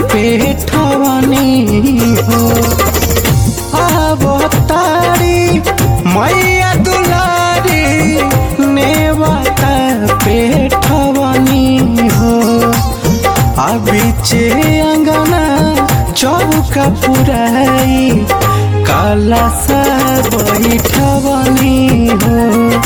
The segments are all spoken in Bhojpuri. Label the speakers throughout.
Speaker 1: पेठवनी हो। अवतारी मैया दुलारी नेवता पेठवनी हो। बीचे अंगना चौका पुराई काला सा बैठवनी हो।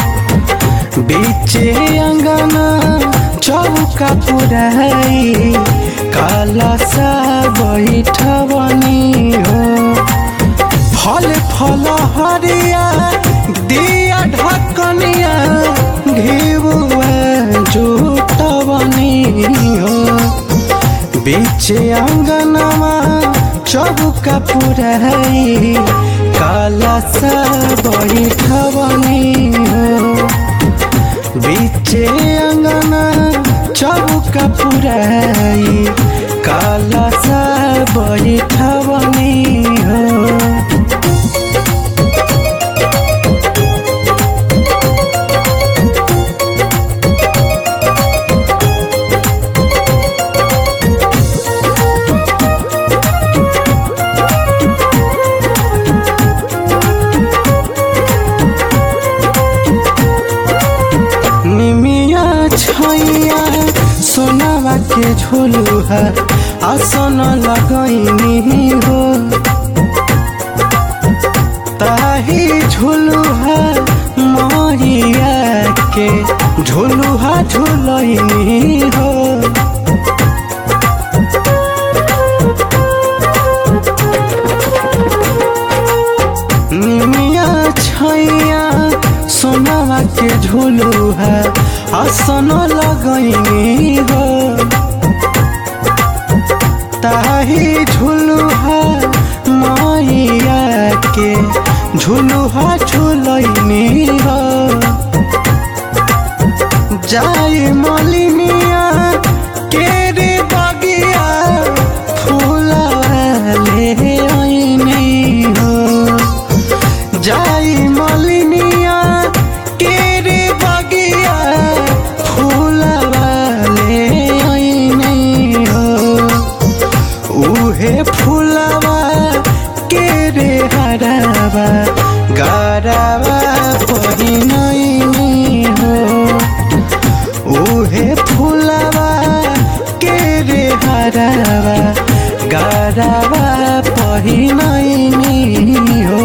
Speaker 1: बीचे अंगना चौका पुराई काला सा बैठवनी हो। फल फल हरिया दिया ढकनिया घिबुआ जुटवनी हो। बीचे अंगनमा चौका पुराई काला सा बैठवनी हो। बीचे अंगना चौका पुराई काला सा बैठवनी हो। छैया सोनावा के झोलुहा आसन लगैनी हो। ताही झोलुहा मैया के झोलुहा झुलैनी हो। निमिया छैया सोनावा के झोलुहा आसन लगैनी हो। ताही झुलुहा मैया के झुलुहा झुलैनी हो। जाई मलिनिया के रे बगिया फूलवा ले आईनी हो। जाई मलिनिया के रे बगिया फूलवा ले आईनी हो। उहे फूलवा के रे हरावा गारावा पहिनैनी हो। उहे फूलवा के रे हरावा गारावा पहिनैनी हो।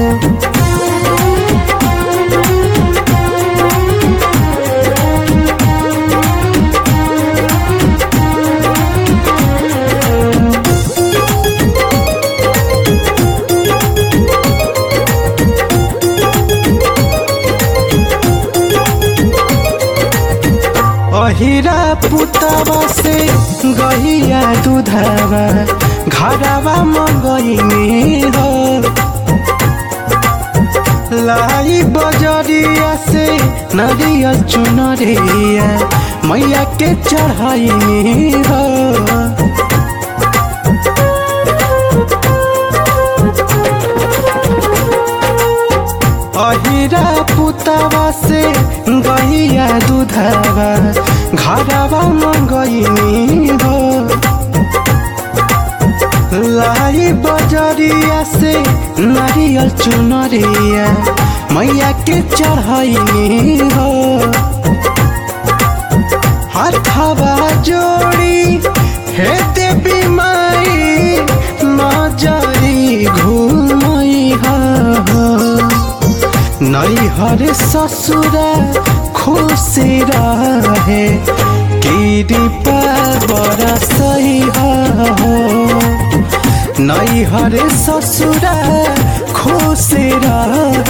Speaker 1: अहिरा पुतवा से गहिया दूधवा घरवा मंगैनी हो। लाई बजरिया से नरियल चुनरिया मैया के चढ़ैनी हो। अहिरा पुतवा से गहिया दूधवा घरवा मंगैनी हो। लाई बजरिया से नारियल चुनरिया मैया के चढ़ैनी हो। हाथवा जोड़ी हे देवी माई नजरी घूमई हो। नैहर ससुरा खुशी रहे कृपा बरसई हो। नैहर ससुरा खुशी रहे